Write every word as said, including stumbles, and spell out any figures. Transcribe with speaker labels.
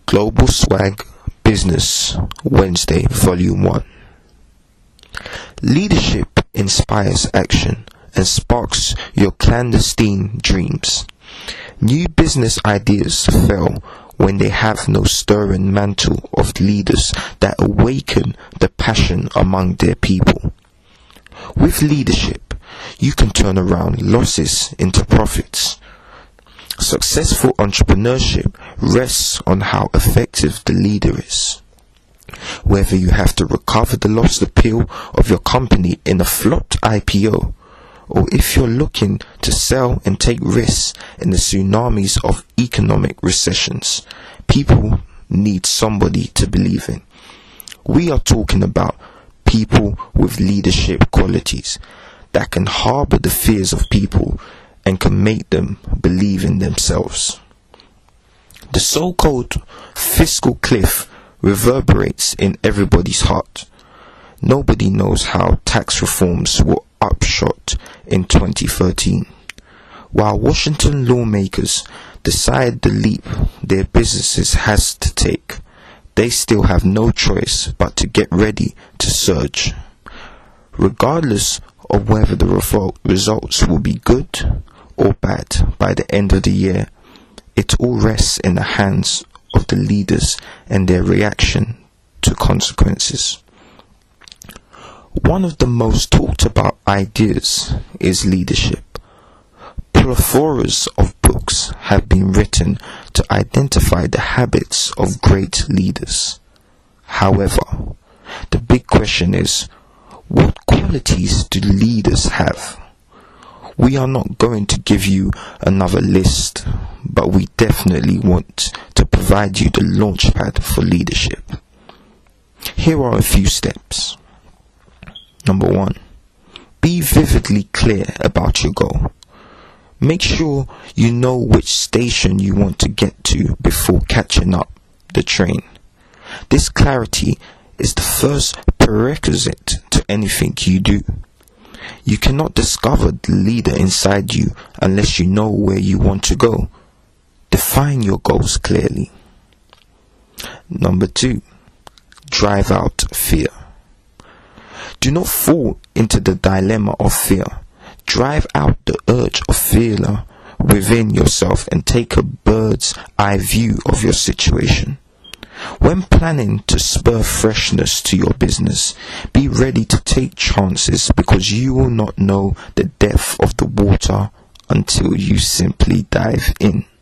Speaker 1: Global Swag Business Wednesday, Volume one. Leadership inspires action and sparks your clandestine dreams. New business ideas fail when they have no stirring mantle of leaders that awaken the passion among their people. With leadership, you can turn around losses into profits. Successful entrepreneurship rests on how effective the leader is. Whether you have to recover the lost appeal of your company in a flopped I P O, or if you're looking to sell and take risks in the tsunamis of economic recessions, people need somebody to believe in. We are talking about people with leadership qualities that can harbor the fears of people and can make them believe in themselves. The so-called fiscal cliff reverberates in everybody's heart. Nobody knows how tax reforms were upshot in twenty thirteen. While Washington lawmakers decide the leap their businesses has to take, they still have no choice but to get ready to surge. Regardless of whether the revolt results will be good or bad by the end of the year, it all rests in the hands of the leaders and their reaction to consequences. One of the most talked about ideas is leadership. Plethoras of books have been written to identify the habits of great leaders. However, the big question is, what qualities do leaders have? We are not going to give you another list, but we definitely want to provide you the launchpad for leadership. Here are a few steps. Number one, be vividly clear about your goal. Make sure you know which station you want to get to before catching up the train. This clarity is the first prerequisite to anything you do. You cannot discover the leader inside you unless you know where you want to go. Define your goals clearly. Number two, drive out fear. Do not fall into the dilemma of fear. Drive out the urge of fear within yourself and take a bird's eye view of your situation. When planning to spur freshness to your business, be ready to take chances because you will not know the depth of the water until you simply dive in.